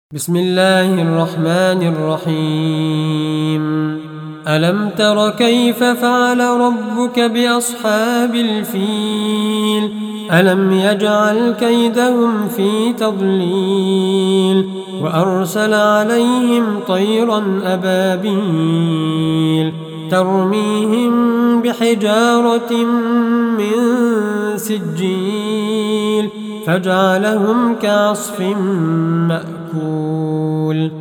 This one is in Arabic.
بسم الله الرحمن الرحيم. ألم تر كيف فعل ربك بأصحاب الفيل؟ ألم يجعل كيدهم في تضليل وأرسل عليهم طيرا أبابيل ترميهم بحجارة من سجيل فجعلهم كعصف مأكول.